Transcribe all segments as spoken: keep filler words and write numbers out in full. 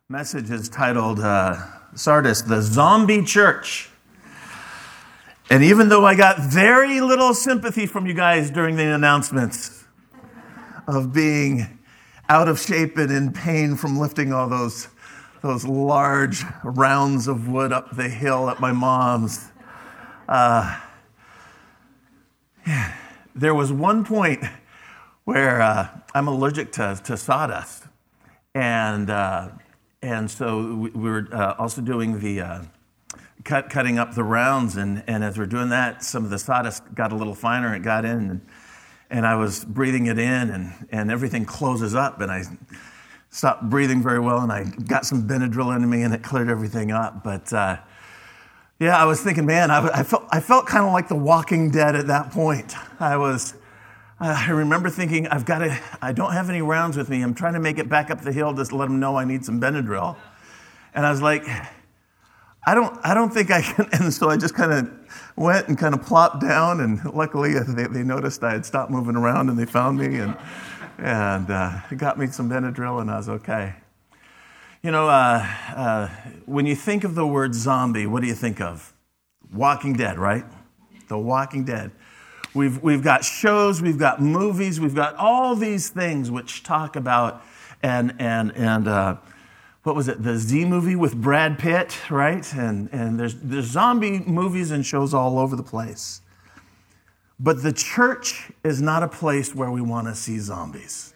Message is titled uh, Sardis, the Zombie Church. And even though I got very little sympathy from you guys during the announcements of being out of shape and in pain from lifting all those, those large rounds of wood up the hill at my mom's, uh, yeah, there was one point where uh, I'm allergic to, to sawdust. And uh, and so we, we were uh, also doing the uh, cut, cutting up the rounds. And, and as we're doing that, some of the sawdust got a little finer. It got in. And, and I was breathing it in, and, and everything closes up. And I stopped breathing very well, and I got some Benadryl into me, and it cleared everything up. But uh, yeah, I was thinking, man, I, I felt I felt kind of like the Walking Dead at that point. I was. I remember thinking, I've got to, I don't have any rounds with me. I'm trying to make it back up the hill just to let them know I need some Benadryl. And I was like, I don't I don't think I can. And so I just kind of went and kind of plopped down. And luckily they, they noticed I had stopped moving around, and they found me and and uh, got me some Benadryl, and I was okay. You know, uh, uh, when you think of the word zombie, what do you think of? Walking Dead, right? The Walking Dead. We've we've got shows, we've got movies, we've got all these things which talk about, and and and uh, what was it? The Z movie with Brad Pitt, right? And and there's there's zombie movies and shows all over the place. But the church is not a place where we want to see zombies.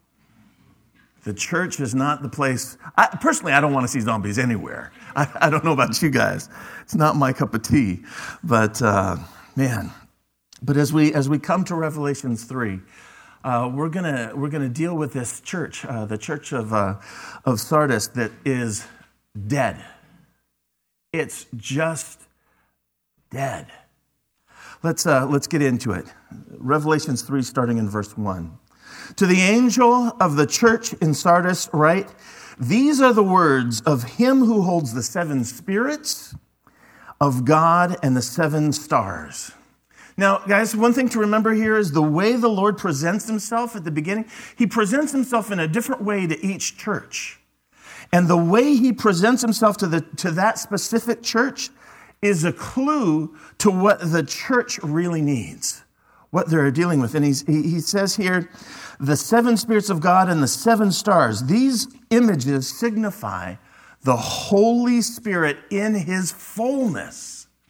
The church is not the place. I, personally, I don't want to see zombies anywhere. I, I don't know about you guys. It's not my cup of tea. But uh, man. But as we as we come to Revelations three, uh, we're gonna we're gonna deal with this church, uh, the church of uh, of Sardis, that is dead. It's just dead. Let's uh, let's get into it. Revelations three, starting in verse one. To the angel of the church in Sardis, write: These are the words of him who holds the seven spirits of God and the seven stars. Now, guys, one thing to remember here is the way the Lord presents himself at the beginning. He presents himself in a different way to each church. And the way he presents himself to the to that specific church is a clue to what the church really needs, what they're dealing with. And he's, he, he says here, the seven spirits of God and the seven stars. These images signify the Holy Spirit in his fullness.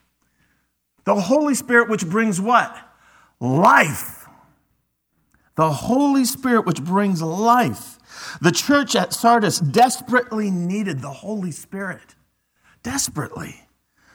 The Holy Spirit, which brings what? Life. The Holy Spirit, which brings life. The church at Sardis desperately needed the Holy Spirit. Desperately.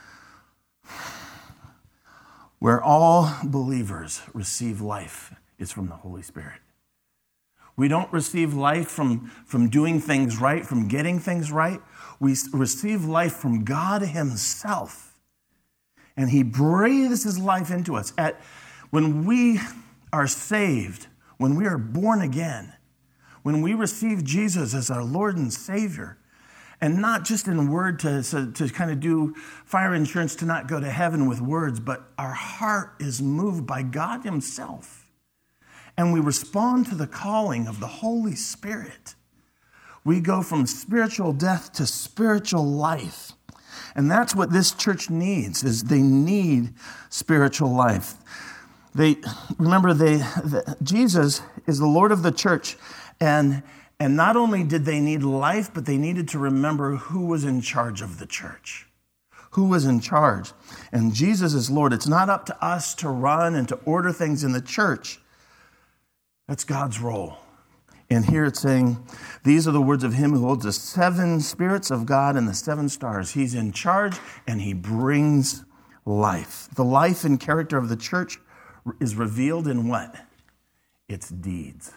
Where all believers receive life is from the Holy Spirit. We don't receive life from, from doing things right, from getting things right. We receive life from God himself. And he breathes his life into us. At, when we are saved, when we are born again, when we receive Jesus as our Lord and Savior, and not just in word to, to, to kind of do fire insurance to not go to heaven with words, but our heart is moved by God himself. And we respond to the calling of the Holy Spirit. We go from spiritual death to spiritual life. And that's what this church needs, is they need spiritual life. They remember they the, Jesus is the Lord of the church, and and not only did they need life, but they needed to remember who was in charge of the church. Who was in charge? And Jesus is Lord. It's not up to us to run and to order things in the church. That's God's role. And here it's saying, these are the words of him who holds the seven spirits of God and the seven stars. He's in charge, and he brings life. The life and character of the church is revealed in what? Its deeds.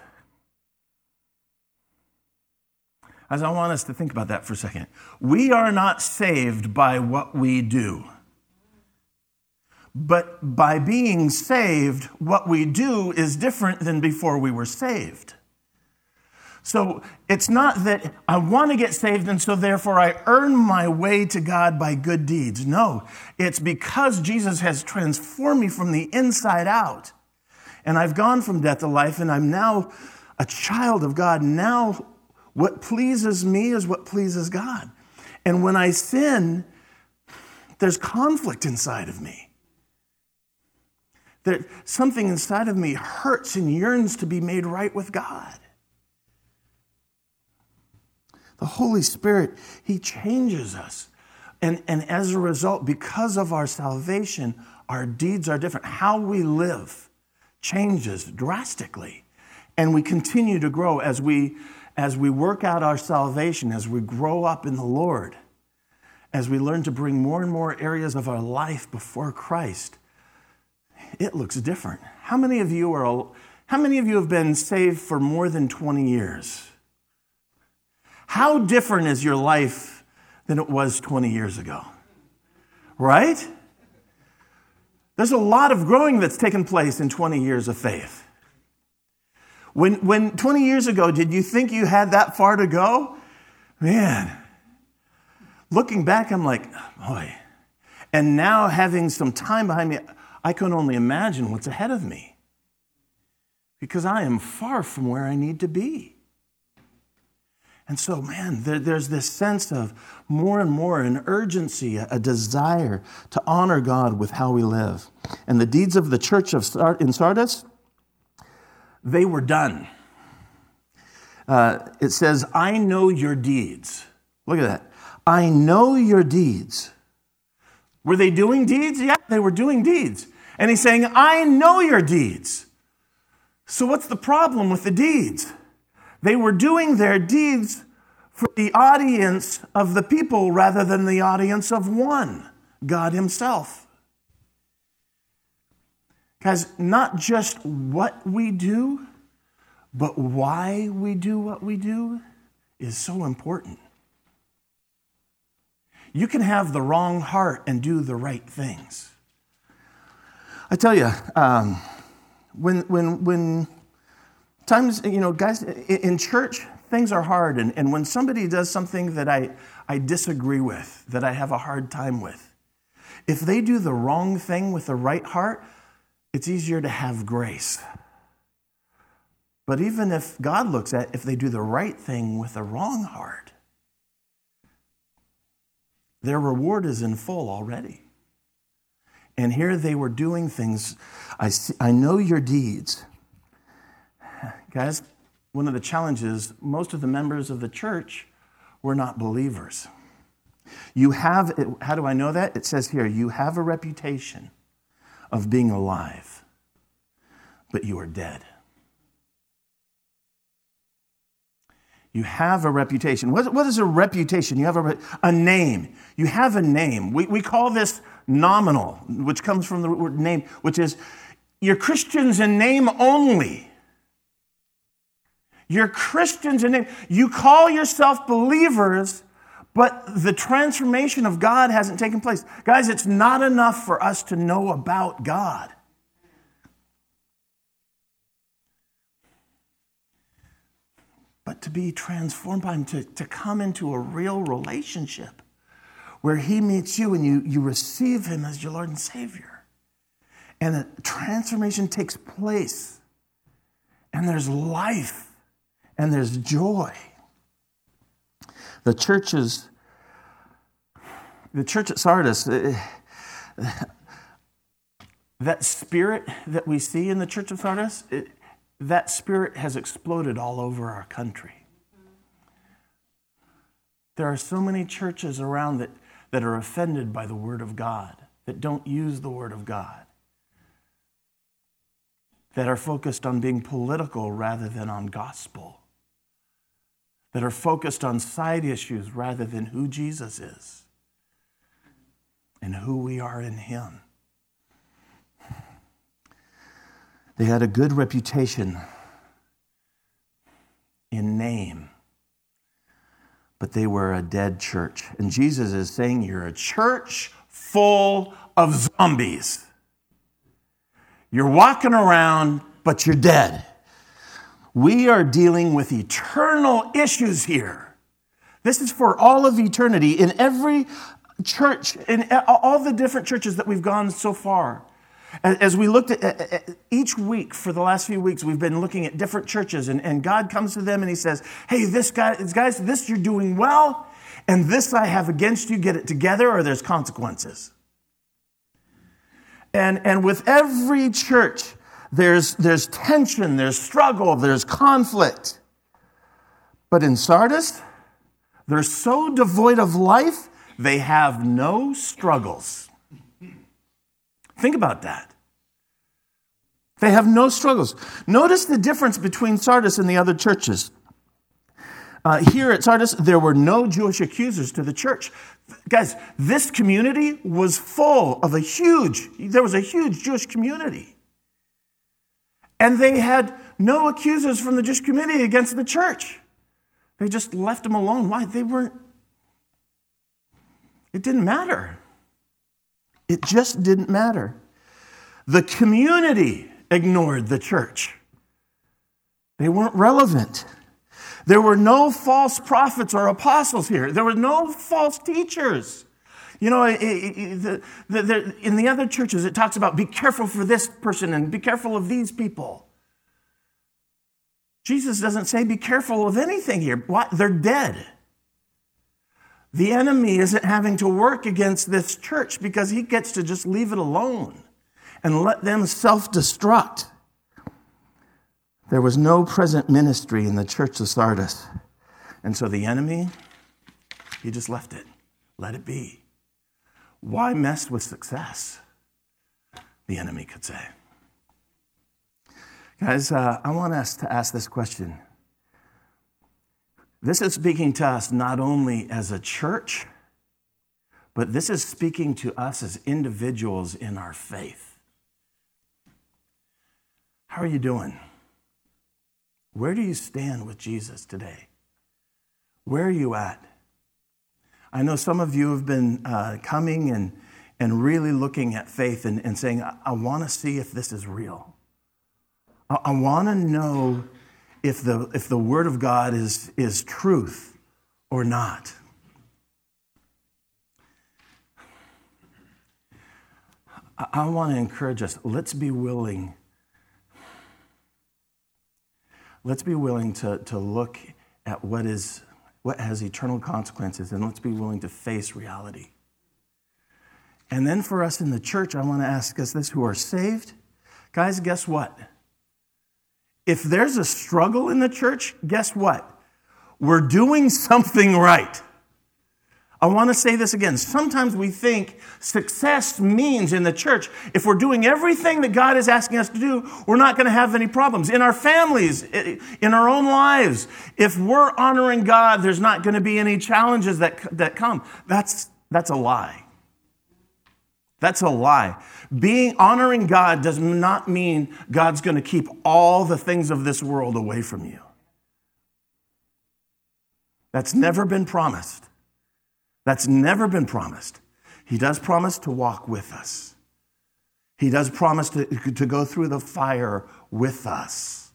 As I want us to think about that for a second. We are not saved by what we do. But by being saved, what we do is different than before we were saved. So it's not that I want to get saved and so therefore I earn my way to God by good deeds. No, it's because Jesus has transformed me from the inside out. And I've gone from death to life, and I'm now a child of God. Now What pleases me is what pleases God. And when I sin, there's conflict inside of me. That something inside of me hurts and yearns to be made right with God. The Holy Spirit, He changes us. And, and as a result, because of our salvation, our deeds are different. How we live changes drastically. And we continue to grow as we, as we work out our salvation, as we grow up in the Lord, as we learn to bring more and more areas of our life before Christ. It looks different. How many of you are, how many of you have been saved for more than twenty years? How different is your life than it was twenty years ago? Right? There's a lot of growing that's taken place in twenty years of faith. When, when twenty years ago, did you think you had that far to go? Man, looking back, I'm like, boy. And now having some time behind me, I can only imagine what's ahead of me, because I am far from where I need to be. And so, man, there, there's this sense of more and more an urgency, a, a desire to honor God with how we live. And the deeds of the church of Sard- in Sardis, they were done. Uh, it says, I know your deeds. Look at that. I know your deeds. Were they doing deeds? Yeah, they were doing deeds. And he's saying, I know your deeds. So what's the problem with the deeds? They were doing their deeds for the audience of the people rather than the audience of one, God Himself. Guys, not just what we do, but why we do what we do is so important. You can have the wrong heart and do the right things. I tell you, um, when when when times, you know, guys, in church, things are hard. And, and when somebody does something that I, I disagree with, that I have a hard time with, if they do the wrong thing with the right heart, it's easier to have grace. But even if God looks at if they do the right thing with the wrong heart, their reward is in full already. And here they were doing things. I see, I know your deeds. Guys, one of the challenges, most of the members of the church were not believers. You have, how do I know that? It says here, you have a reputation of being alive, but you are dead. You have a reputation. What, what is a reputation? You have a, a name. You have a name. We, we call this nominal, which comes from the word name, which is you're Christians in name only. You're Christians in name. You call yourself believers, but the transformation of God hasn't taken place. Guys, it's not enough for us to know about God. But to be transformed by Him, to, to come into a real relationship where He meets you and you, you receive Him as your Lord and Savior. And a transformation takes place. And there's life. And there's joy. The churches, the church at Sardis, that spirit that we see in the church of Sardis, it, that spirit has exploded all over our country. There are so many churches around that, that are offended by the Word of God, that don't use the Word of God, that are focused on being political rather than on gospel, that are focused on side issues rather than who Jesus is and who we are in Him. They had a good reputation in name, but they were a dead church. And Jesus is saying, you're a church full of zombies. You're walking around, but you're dead. We are dealing with eternal issues here. This is for all of eternity. In every church, in all the different churches that we've gone so far, As we looked at, at, at each week for the last few weeks, we've been looking at different churches, and, and God comes to them and he says, hey, this guy, guys, this you're doing well, and this I have against you, get it together or there's consequences. And, and with every church, there's, there's tension, there's struggle, there's conflict. But in Sardis, they're so devoid of life, they have no struggles. Think about that. They have no struggles. Notice the difference between Sardis and the other churches. Uh, here at Sardis, there were no Jewish accusers to the church. Guys, this community was full of a huge, there was a huge Jewish community. And they had no accusers from the Jewish community against the church. They just left them alone. Why? They weren't, it didn't matter. It just didn't matter. The community ignored the church. They weren't relevant. There were no false prophets or apostles here. There were no false teachers. You know, it, it, the, the, the, in the other churches, it talks about be careful for this person and be careful of these people. Jesus doesn't say be careful of anything here. What? They're dead. The enemy isn't having to work against this church because he gets to just leave it alone and let them self-destruct. There was no present ministry in the church of Sardis. And so the enemy, he just left it. Let it be. Why mess with success? The enemy could say. Guys, uh, I want us to ask this question. This is speaking to us not only as a church, but this is speaking to us as individuals in our faith. How are you doing? Where do you stand with Jesus today? Where are you at? I know some of you have been uh, coming and, and really looking at faith and, and saying, I, I want to see if this is real. I, I want to know if the, if the Word of God is, is truth or not. I, I want to encourage us, let's be willing Let's be willing to, to look at what is what has eternal consequences, and let's be willing to face reality. And then for us in the church, I want to ask us this, who are saved. Guys, guess what? If there's a struggle in the church, guess what? We're doing something right. I want to say this again. Sometimes we think success means in the church, if we're doing everything that God is asking us to do, we're not going to have any problems. In our families, in our own lives, if we're honoring God, there's not going to be any challenges that, that come. That's, that's a lie. That's a lie. Being honoring God does not mean God's going to keep all the things of this world away from you. That's never been promised. That's never been promised. He does promise to walk with us. He does promise to, to go through the fire with us.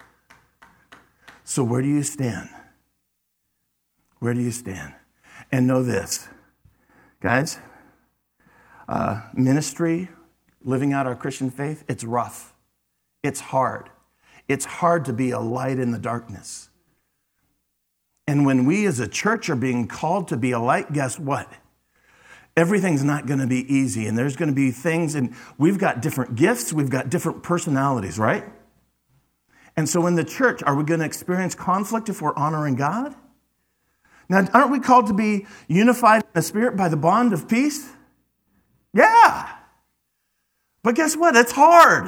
So where do you stand? Where do you stand? And know this, guys, uh, ministry, living out our Christian faith, it's rough. It's hard. It's hard to be a light in the darkness. And when we as a church are being called to be a light, guess what? Everything's not going to be easy. And there's going to be things, and we've got different gifts. We've got different personalities, right? And so in the church, are we going to experience conflict if we're honoring God? Now, aren't we called to be unified in the Spirit by the bond of peace? Yeah. But guess what? It's hard.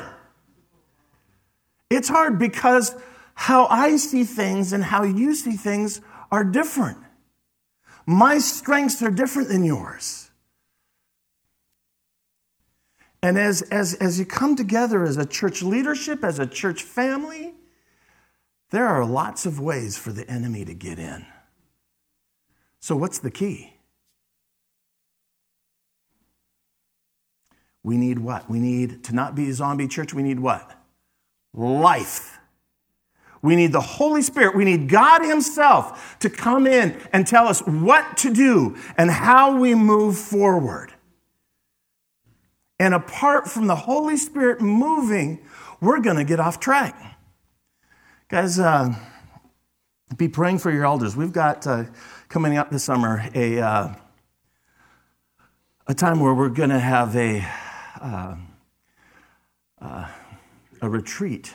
It's hard because how I see things and how you see things are different. My strengths are different than yours. And as, as, as you come together as a church leadership, as a church family, there are lots of ways for the enemy to get in. So what's the key? We need what? We need to not be a zombie church. We need what? Life. We need the Holy Spirit. We need God Himself to come in and tell us what to do and how we move forward. And apart from the Holy Spirit moving, we're going to get off track. Guys, uh, be praying for your elders. We've got uh, coming up this summer a uh, a time where we're going to have a uh, uh, a retreat,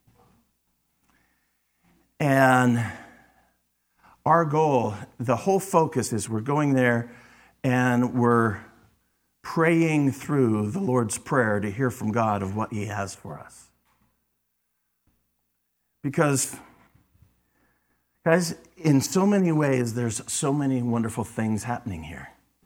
and our goal, the whole focus is we're going there and we're praying through the Lord's Prayer to hear from God of what He has for us. Because, guys, in so many ways, there's so many wonderful things happening here.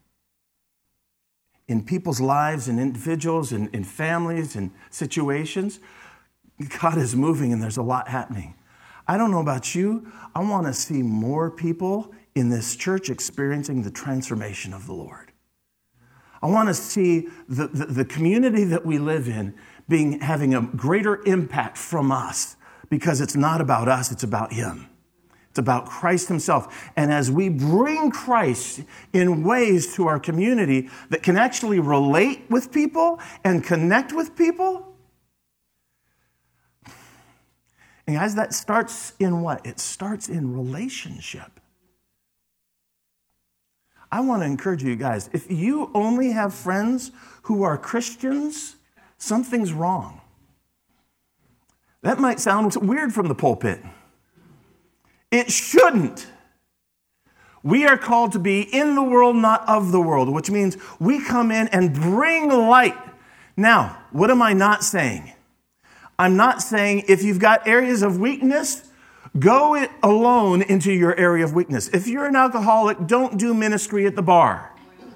In people's lives, in individuals, in, in families, in situations, God is moving and there's a lot happening. I don't know about you, I want to see more people in this church experiencing the transformation of the Lord. I want to see the, the, the community that we live in being having a greater impact from us, because it's not about us, it's about Him. It's about Christ Himself. And as we bring Christ in ways to our community that can actually relate with people and connect with people, and guys, that starts in what? It starts in relationship. I want to encourage you guys, if you only have friends who are Christians, something's wrong. That might sound weird from the pulpit. It shouldn't. We are called to be in the world, not of the world, which means we come in and bring light. Now, what am I not saying? I'm not saying if you've got areas of weakness, go it alone into your area of weakness. If you're an alcoholic, don't do ministry at the bar.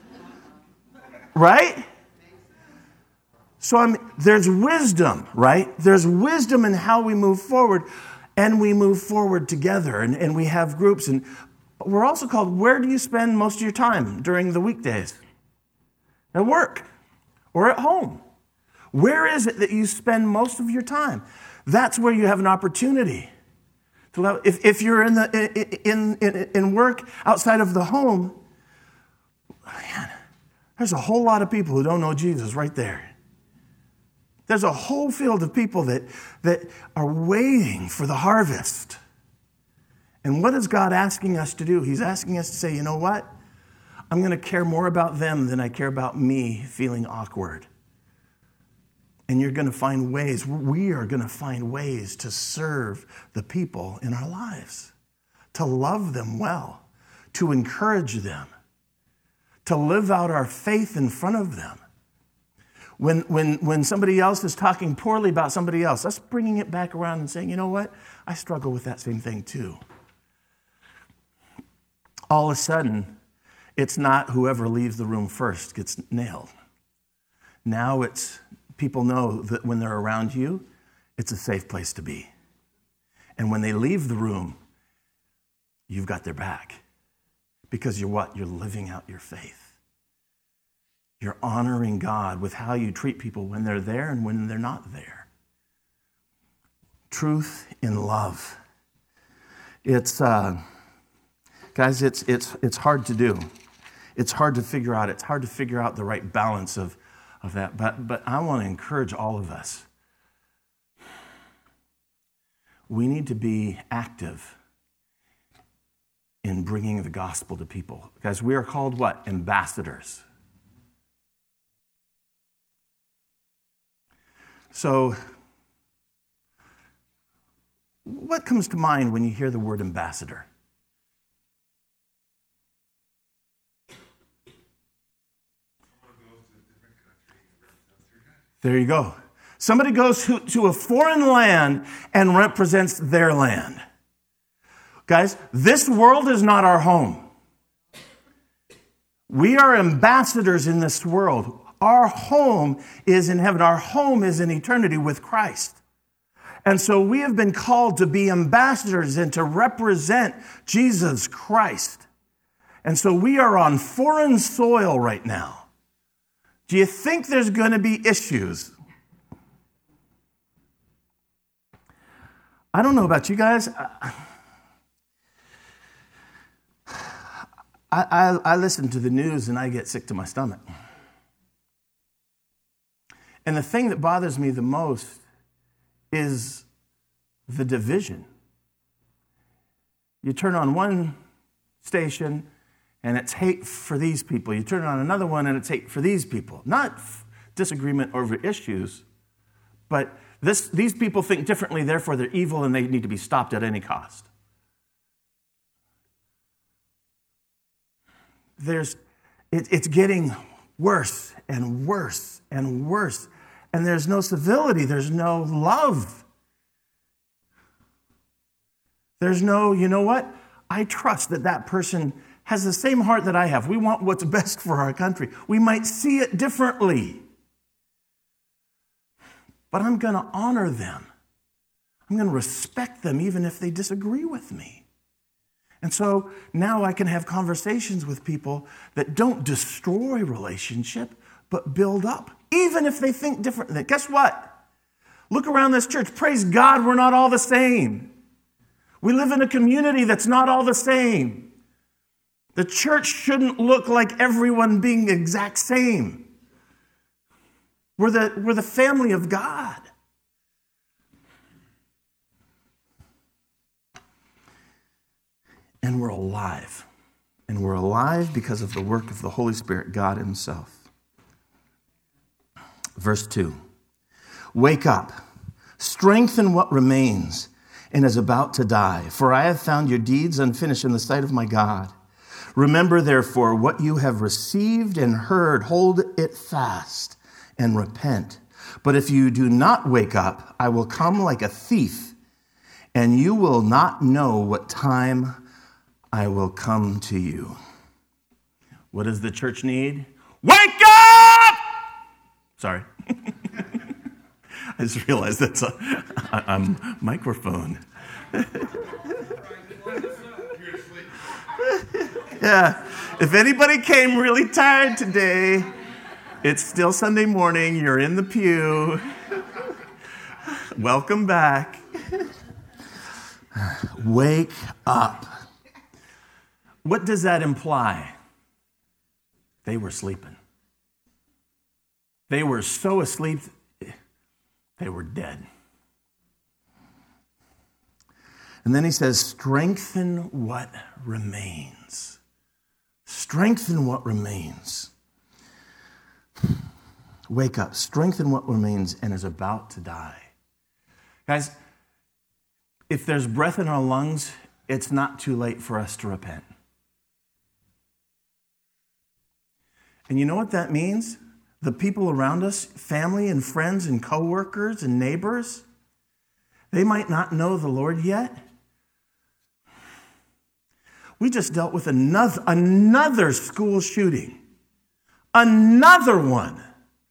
Right? So I'm, there's wisdom, right? There's wisdom in how we move forward, and we move forward together, and, and we have groups. And but we're also called, where do you spend most of your time during the weekdays? At work or at home. Where is it that you spend most of your time? That's where you have an opportunity. To love. If, if you're in, the, in, in, in work outside of the home, man, there's a whole lot of people who don't know Jesus right there. There's a whole field of people that, that are waiting for the harvest. And what is God asking us to do? He's asking us to say, you know what? I'm going to care more about them than I care about me feeling awkward. And you're going to find ways, we are going to find ways to serve the people in our lives, to love them well, to encourage them, to live out our faith in front of them. When, when, when somebody else is talking poorly about somebody else, us bringing it back around and saying, you know what? I struggle with that same thing too. All of a sudden, it's not whoever leaves the room first gets nailed. Now it's people know that when they're around you, it's a safe place to be. And when they leave the room, you've got their back. Because you're what? You're living out your faith. You're honoring God with how you treat people when they're there and when they're not there. Truth in love. It's, uh, guys, it's, it's, it's hard to do. It's hard to figure out. It's hard to figure out the right balance of of that. But, but I want to encourage all of us. We need to be active in bringing the gospel to people. Guys, we are called what? Ambassadors. So, what comes to mind when you hear the word ambassador? There you go. Somebody goes to, to a foreign land and represents their land. Guys, this world is not our home. We are ambassadors in this world. Our home is in heaven. Our home is in eternity with Christ. And so we have been called to be ambassadors and to represent Jesus Christ. And so we are on foreign soil right now. Do you think there's going to be issues? I don't know about you guys. I, I, I listen to the news and I get sick to my stomach. And the thing that bothers me the most is the division. You turn on one station and it's hate for these people. You turn on another one and it's hate for these people. Not f- disagreement over issues, but this, these people think differently, therefore they're evil and they need to be stopped at any cost. There's, it, it's getting worse and worse and worse. And there's no civility. There's no love. There's no, you know what? I trust that that person has the same heart that I have. We want what's best for our country. We might see it differently. But I'm going to honor them. I'm going to respect them even if they disagree with me. And so now I can have conversations with people that don't destroy relationship, but build up, even if they think differently. Guess what? Look around this church. Praise God, we're not all the same. We live in a community that's not all the same. The church shouldn't look like everyone being the exact same. We're the, we're the family of God. And we're alive. And we're alive because of the work of the Holy Spirit, God Himself. Verse two. Wake up, strengthen what remains and is about to die, for I have found your deeds unfinished in the sight of my God. Remember, therefore, what you have received and heard, hold it fast and repent. But if you do not wake up, I will come like a thief, and you will not know what time I will come to you. What does the church need? Wake up! Sorry. I just realized that's a, a, a microphone. Yeah. If anybody came really tired today, it's still Sunday morning. You're in the pew. Welcome back. Wake up. What does that imply? They were sleeping. They were so asleep, they were dead. And then he says, strengthen what remains. Strengthen what remains. Wake up, strengthen what remains and is about to die. Guys, if there's breath in our lungs, it's not too late for us to repent. And you know what that means? The people around us, family and friends and coworkers and neighbors, they might not know the Lord yet. We just dealt with another, another school shooting. Another one.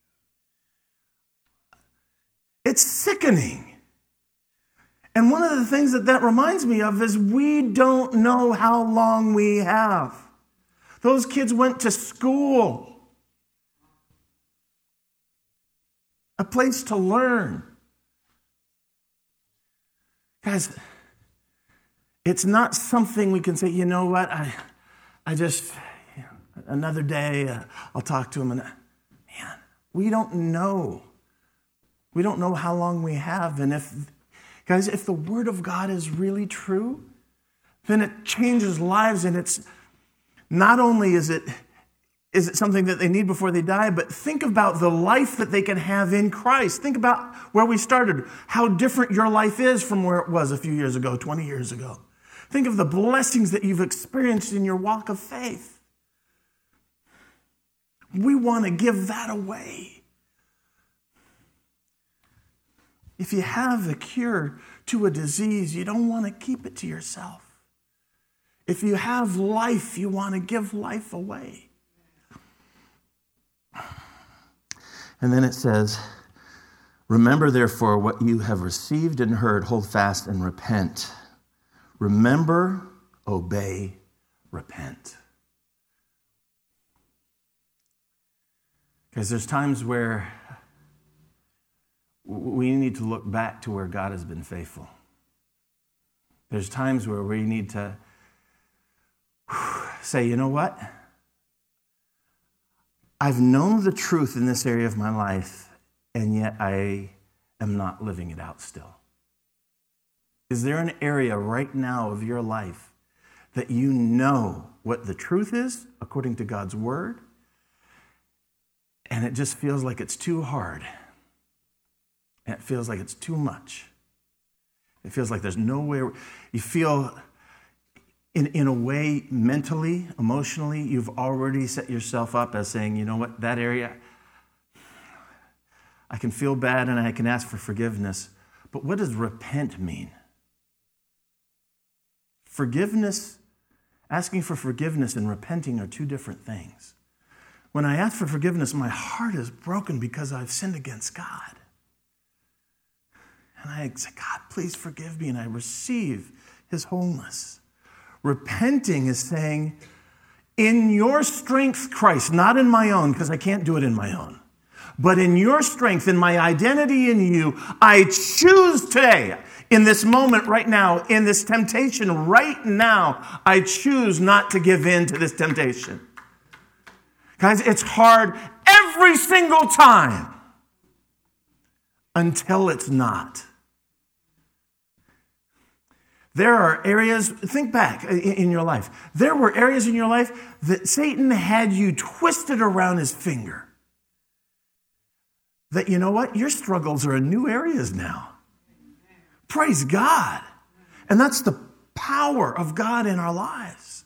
It's sickening. And one of the things that that reminds me of is we don't know how long we have. Those kids went to school. A place to learn. Guys, it's not something we can say, you know what, I I just, you know, another day, uh, I'll talk to him. And man, we don't know. We don't know how long we have. And if, guys, if the Word of God is really true, then it changes lives. And it's not only is it Is it something that they need before they die? But think about the life that they can have in Christ. Think about where we started, how different your life is from where it was a few years ago, twenty years ago. Think of the blessings that you've experienced in your walk of faith. We want to give that away. If you have a cure to a disease, you don't want to keep it to yourself. If you have life, you want to give life away. And then it says, remember, therefore, what you have received and heard, hold fast and repent. Remember, obey, repent. Because there's times where we need to look back to where God has been faithful. There's times where we need to say, you know what? I've known the truth in this area of my life, and yet I am not living it out still? Is there an area right now of your life that you know what the truth is according to God's word, and it just feels like it's too hard, and it feels like it's too much? It feels like there's nowhere. You feel, in, in a way, mentally, emotionally, you've already set yourself up as saying, you know what, that area, I can feel bad and I can ask for forgiveness. But what does repent mean? Forgiveness, asking for forgiveness and repenting are two different things. When I ask for forgiveness, my heart is broken because I've sinned against God. And I say, God, please forgive me, and I receive his wholeness. Repenting is saying, in your strength, Christ, not in my own, because I can't do it in my own, but in your strength, in my identity in you, I choose today, in this moment right now, in this temptation right now, I choose not to give in to this temptation. Guys, it's hard every single time until it's not. There are areas, think back in your life. There were areas in your life that Satan had you twisted around his finger. That, you know what? Your struggles are in new areas now. Praise God. And that's the power of God in our lives.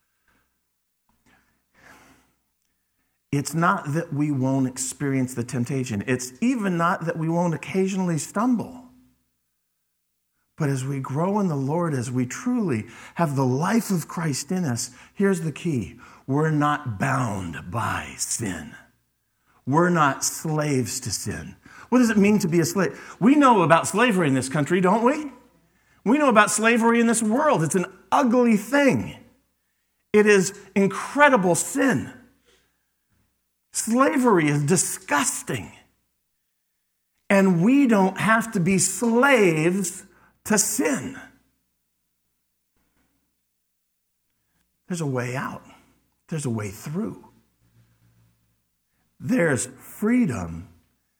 It's not that we won't experience the temptation. It's even not that we won't occasionally stumble. But as we grow in the Lord, as we truly have the life of Christ in us, here's the key. We're not bound by sin. We're not slaves to sin. What does it mean to be a slave? We know about slavery in this country, don't we? We know about slavery in this world. It's an ugly thing. It is incredible sin. Slavery is disgusting. And we don't have to be slaves to sin. There's a way out. There's a way through. There's freedom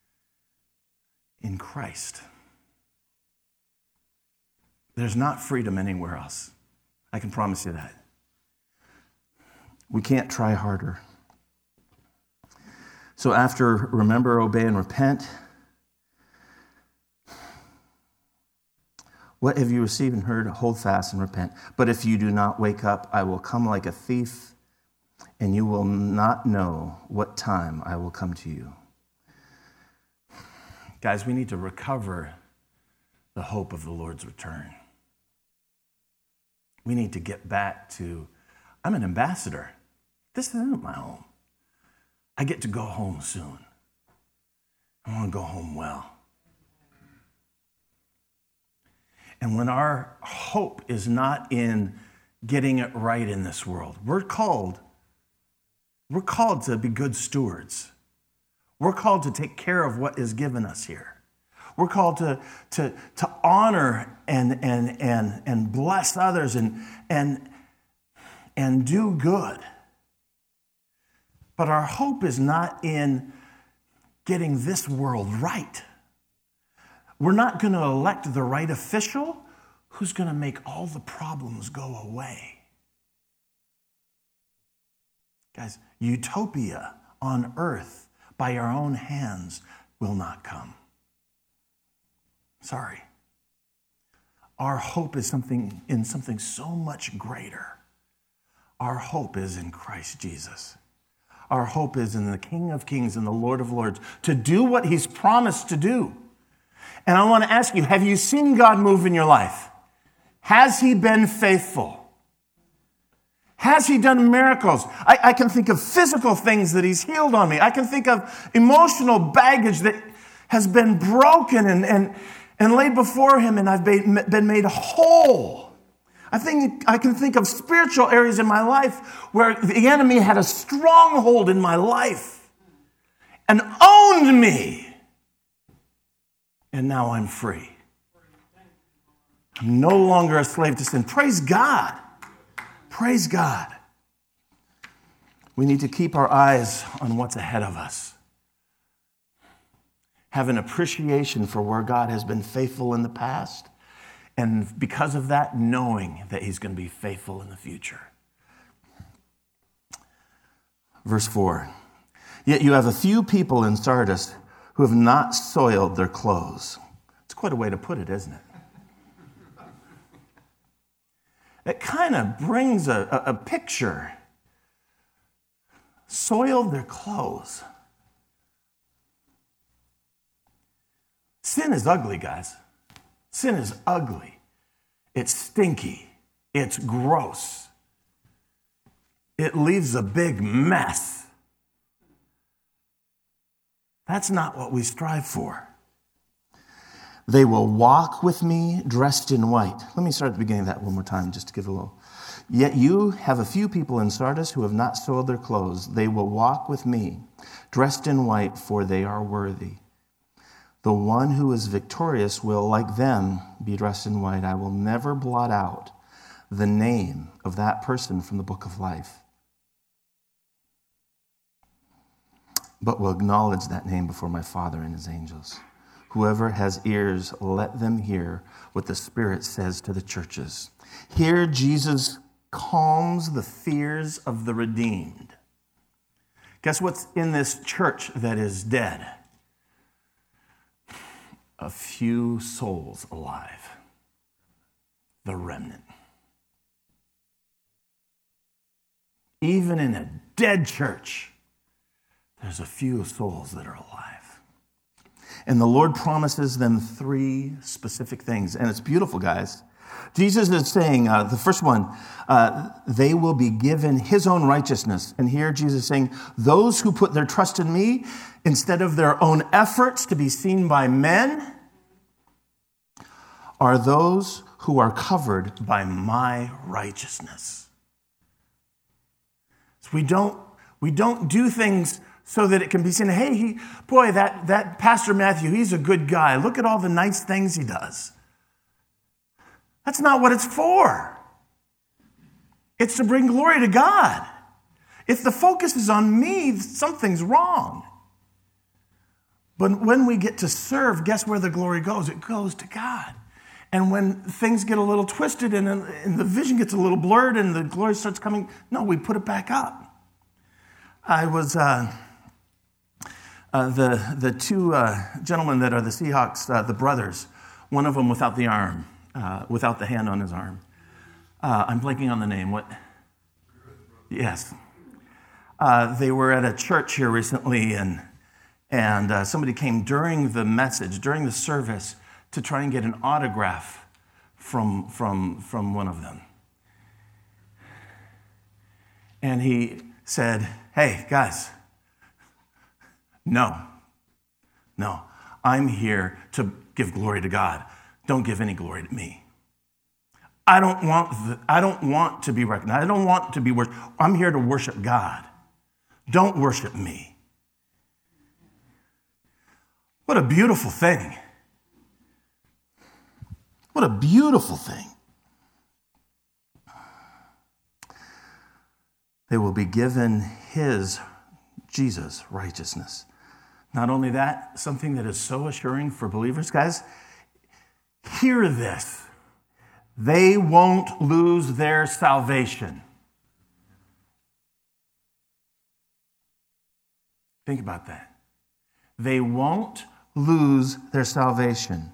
in Christ. There's not freedom anywhere else. I can promise you that. We can't try harder. So after remember, obey, and repent, what have you received and heard? Hold fast and repent. But if you do not wake up, I will come like a thief, and you will not know what time I will come to you. Guys, we need to recover the hope of the Lord's return. We need to get back to, I'm an ambassador. This isn't my home. I get to go home soon. I want to go home well. And when our hope is not in getting it right in this world, we're called, we're called to be good stewards. We're called to take care of what is given us here. We're called to, to, to honor and, and, and, and bless others and, and, and do good. But our hope is not in getting this world right. We're not going to elect the right official who's going to make all the problems go away. Guys, utopia on earth by our own hands will not come. Sorry. Our hope is something in something so much greater. Our hope is in Christ Jesus. Our hope is in the King of Kings and the Lord of Lords to do what he's promised to do. And I want to ask you, have you seen God move in your life? Has he been faithful? Has he done miracles? I, I can think of physical things that he's healed on me. I can think of emotional baggage that has been broken and, and, and laid before him, and I've been made whole. I think I can think of spiritual areas in my life where the enemy had a stronghold in my life and owned me. And now I'm free. I'm no longer a slave to sin. Praise God. Praise God. We need to keep our eyes on what's ahead of us. have an appreciation for where God has been faithful in the past, and because of that, knowing that he's going to be faithful in the future. Verse four, yet you have a few people in Sardis who have not soiled their clothes. It's quite a way to put it, isn't it? It kind of brings a, a, a picture. Soiled their clothes. Sin is ugly, guys. Sin is ugly. It's stinky. It's gross. It leaves a big mess. That's not what we strive for. They will walk with me dressed in white. Let me start at the beginning of that one more time just to give a little. Yet you have a few people in Sardis who have not soiled their clothes. They will walk with me dressed in white, for they are worthy. The one who is victorious will, like them, be dressed in white. I will never blot out the name of that person from the book of life, but will acknowledge that name before my Father and his angels. Whoever has ears, let them hear what the Spirit says to the churches. Here Jesus calms the fears of the redeemed. Guess what's in this church that is dead? A few souls alive. The remnant. Even in a dead church, there's a few souls that are alive. And the Lord promises them three specific things. And it's beautiful, guys. Jesus is saying, uh, the first one, uh, they will be given his own righteousness. And here Jesus is saying, those who put their trust in me, instead of their own efforts to be seen by men, are those who are covered by my righteousness. So we don't, we don't do things so that it can be seen, hey, he, boy, that, that Pastor Matthew, he's a good guy. Look at all the nice things he does. That's not what it's for. It's to bring glory to God. If the focus is on me, something's wrong. But when we get to serve, guess where the glory goes? It goes to God. And when things get a little twisted and, and the vision gets a little blurred and the glory starts coming, no, we put it back up. I was... Uh, Uh, the the two uh, gentlemen that are the Seahawks, uh, the brothers, one of them without the arm, uh, without the hand on his arm. Uh, I'm blanking on the name. What? Yes. Uh, they were at a church here recently, and and uh, somebody came during the message, during the service, to try and get an autograph from from from one of them. And he said, "Hey, guys. No, no, I'm here to give glory to God. Don't give any glory to me. I don't want the, I don't want to be recognized. I don't want to be worshipped. I'm here to worship God. Don't worship me." What a beautiful thing. What a beautiful thing. They will be given his, Jesus' righteousness. Not only that, something that is so assuring for believers, guys, hear this. They won't lose their salvation. Think about that. They won't lose their salvation.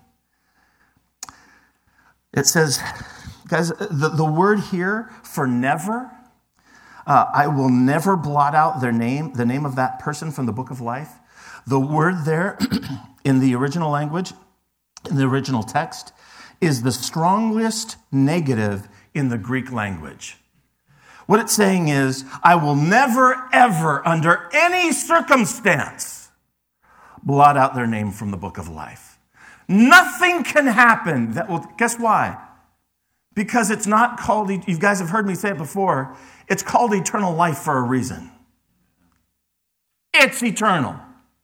It says, guys, the, the word here for never, uh, I will never blot out their name, the name of that person from the book of life. The word there in the original language, in the original text, is the strongest negative in the Greek language. What it's saying is, I will never, ever, under any circumstance, blot out their name from the book of life. Nothing can happen that will, guess why? Because it's not called, you guys have heard me say it before, it's called eternal life for a reason. It's eternal.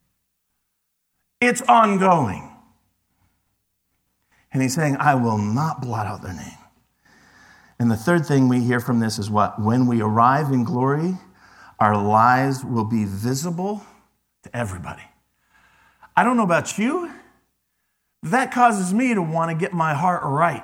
It's ongoing. And he's saying, I will not blot out their name. And the third thing we hear from this is what? When we arrive in glory, our lives will be visible to everybody. I don't know about you. That causes me to want to get my heart right.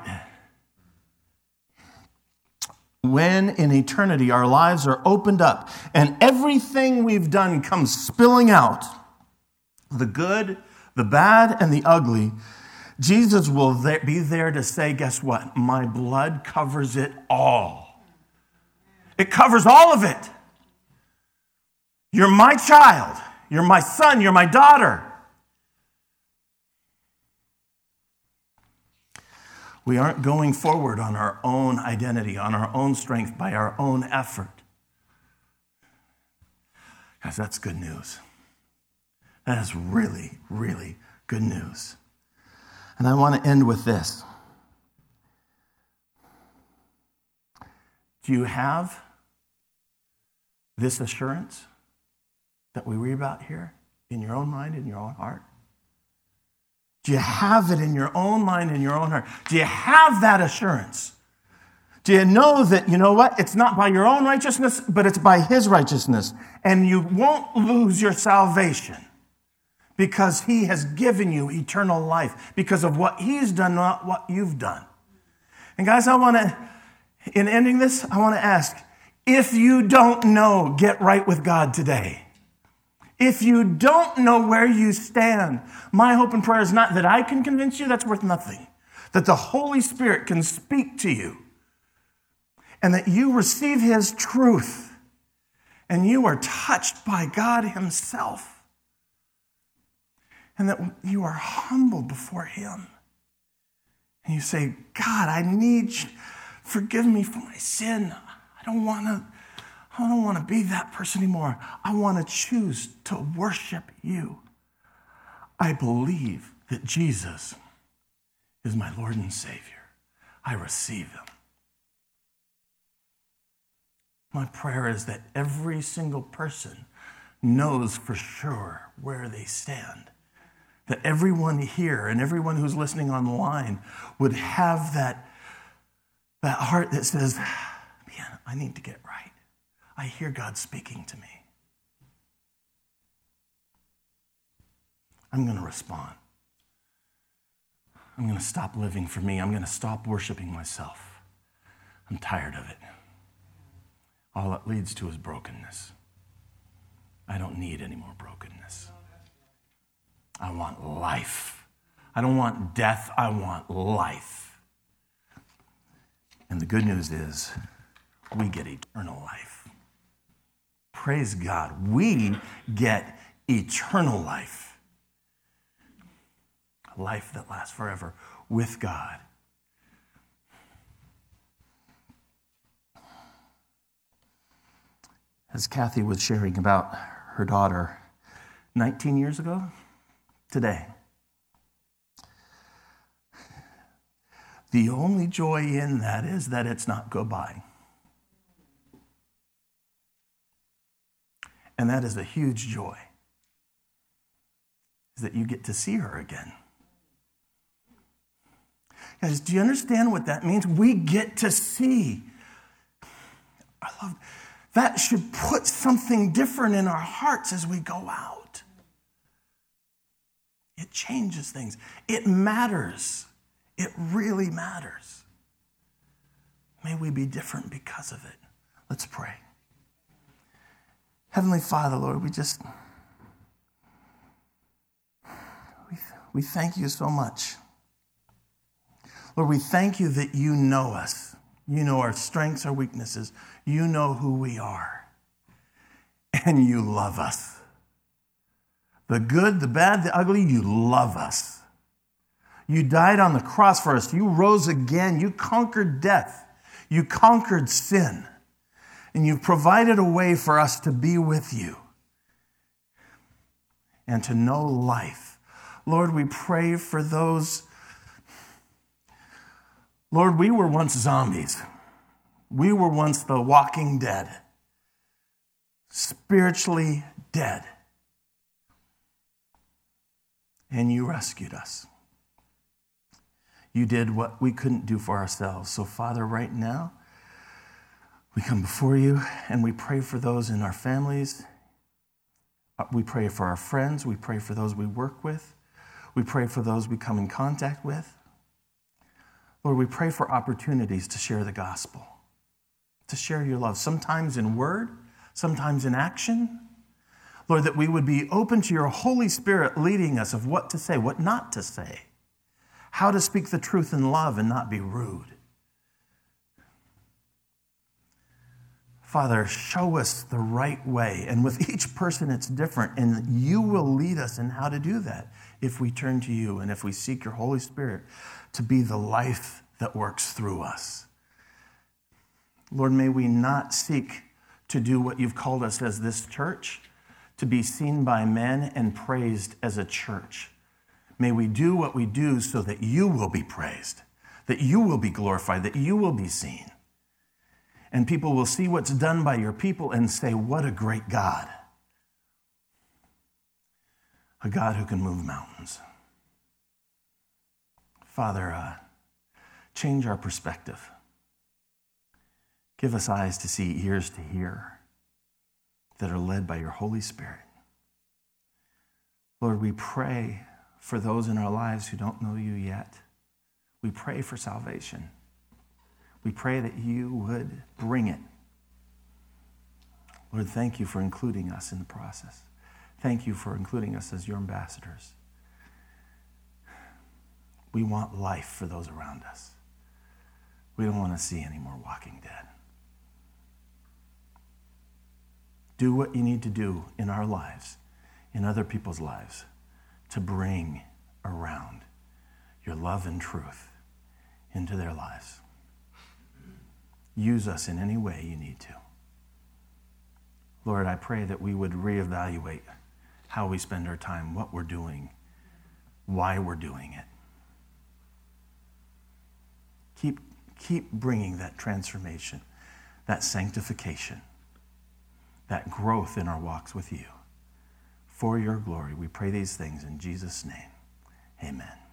When in eternity our lives are opened up and everything we've done comes spilling out, the good, the bad, and the ugly, Jesus will be there to say, guess what? My blood covers it all. It covers all of it. You're my child. You're my son. You're my daughter. We aren't going forward on our own identity, on our own strength, by our own effort. Guys, that's good news. That is really, really good news. And I want to end with this. Do you have this assurance that we read about here in your own mind, in your own heart? Do you have it in your own mind, in your own heart? Do you have that assurance? Do you know that, you know what? It's not by your own righteousness, but it's by his righteousness. And you won't lose your salvation because he has given you eternal life because of what he's done, not what you've done. And guys, I want to, in ending this, I want to ask, if you don't know, get right with God today. If you don't know where you stand, my hope and prayer is not that I can convince you, that's worth nothing. That the Holy Spirit can speak to you and that you receive his truth and you are touched by God himself and that you are humbled before him. And you say, God, I need you. Forgive me for my sin. I don't want to I don't want to be that person anymore. I want to choose to worship you. I believe that Jesus is my Lord and Savior. I receive him. My prayer is that every single person knows for sure where they stand. That everyone here and everyone who's listening online would have that, that heart that says, man, I need to get right. I hear God speaking to me. I'm going to respond. I'm going to stop living for me. I'm going to stop worshiping myself. I'm tired of it. All it leads to is brokenness. I don't need any more brokenness. I want life. I don't want death. I want life. And the good news is we get eternal life. Praise God. We get eternal life. A life that lasts forever with God. As Kathy was sharing about her daughter nineteen years ago, today, the only joy in that is that it's not goodbye. And that is a huge joy, is that you get to see her again. Guys, do you understand what that means? We get to see. I love that. Should put something different in our hearts as we go out. It changes things. It matters. It really matters. May we be different because of it. Let's pray. Heavenly Father, Lord, we just, we, we thank you so much. Lord, we thank you that you know us. You know our strengths, our weaknesses. You know who we are. And you love us. The good, the bad, the ugly, you love us. You died on the cross for us. You rose again. You conquered death. You conquered sin. And you've provided a way for us to be with you and to know life. Lord, we pray for those. Lord, we were once zombies. We were once the walking dead, spiritually dead. And you rescued us. You did what we couldn't do for ourselves. So, Father, right now, we come before you and we pray for those in our families, Uh, We pray for our friends. We pray for those we work with. We pray for those we come in contact with. Lord, we pray for opportunities to share the gospel, to share your love, sometimes in word, sometimes in action. Lord, that we would be open to your Holy Spirit leading us of what to say, what not to say, how to speak the truth in love and not be rude. Father, show us the right way. And with each person, it's different. And you will lead us in how to do that if we turn to you and if we seek your Holy Spirit to be the life that works through us. Lord, may we not seek to do what you've called us as this church, to be seen by men and praised as a church. May we do what we do so that you will be praised, that you will be glorified, that you will be seen. And people will see what's done by your people and say, what a great God. A God who can move mountains. Father, uh, change our perspective. Give us eyes to see, ears to hear, that are led by your Holy Spirit. Lord, we pray for those in our lives who don't know you yet. We pray for salvation. We pray that you would bring it. Lord, thank you for including us in the process. Thank you for including us as your ambassadors. We want life for those around us. We don't want to see any more Walking Dead. Do what you need to do in our lives, in other people's lives, to bring around your love and truth into their lives. Use us in any way you need to. Lord, I pray that we would reevaluate how we spend our time, what we're doing, why we're doing it. Keep, keep bringing that transformation, that sanctification, that growth in our walks with you. For your glory, we pray these things in Jesus' name. Amen.